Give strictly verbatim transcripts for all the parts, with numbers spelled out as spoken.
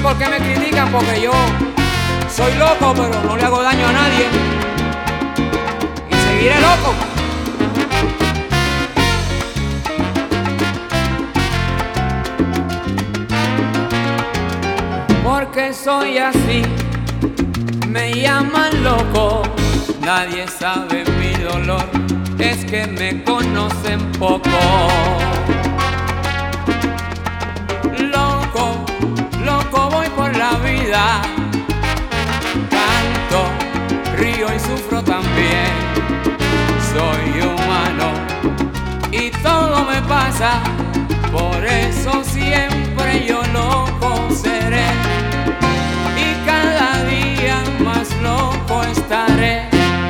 por qué me critican, porque yo soy loco, pero no le hago daño a nadie. Y seguiré loco. Porque soy así, me llaman loco. Nadie sabe mi dolor, es que me conocen poco. Loco, loco voy por la vida. Canto, río y sufro también. Soy humano y todo me pasa. Por eso siempre yo loco seré. Y cada día más loco estaré.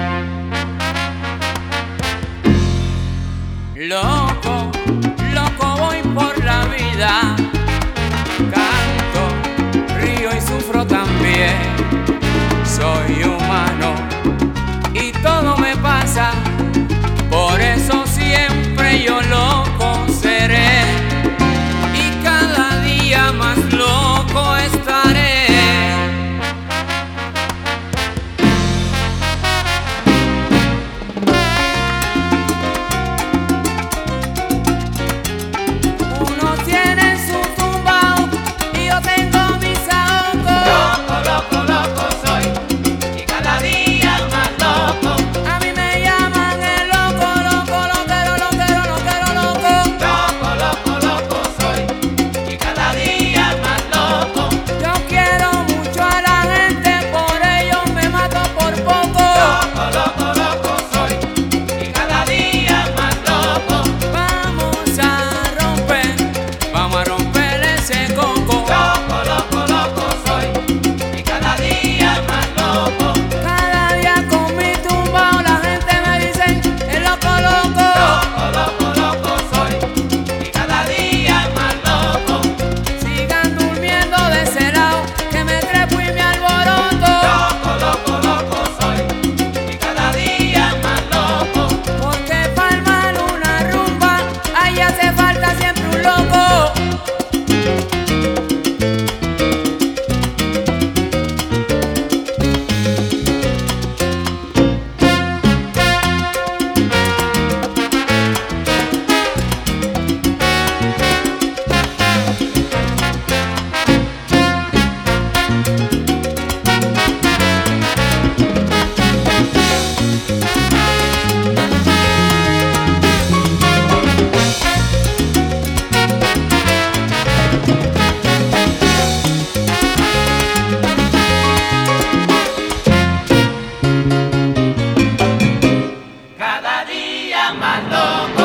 Loco, loco voy por la vida. Canto, río y sufro también. Soy humano y todo me pasa. Por eso siempre yo loco seré. Y cada día más loco estaré. Cada día más loco.